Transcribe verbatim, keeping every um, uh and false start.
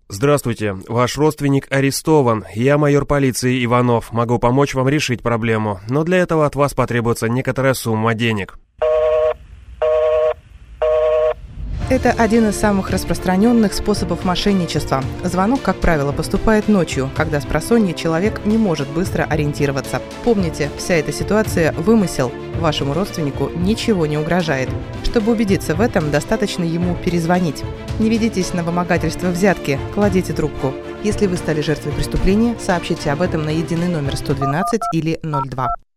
Здравствуйте, ваш родственник арестован. Я майор полиции Иванов. Могу помочь вам решить проблему, но для этого от вас потребуется некоторая сумма денег. Это один из самых распространенных способов мошенничества. Звонок, как правило, поступает ночью, когда спросонья человек не может быстро ориентироваться. Помните, вся эта ситуация – вымысел. Вашему родственнику ничего не угрожает. Чтобы убедиться в этом, достаточно ему перезвонить. Не ведитесь на вымогательство взятки, кладите трубку. Если вы стали жертвой преступления, сообщите об этом на единый номер сто двенадцать или ноль два.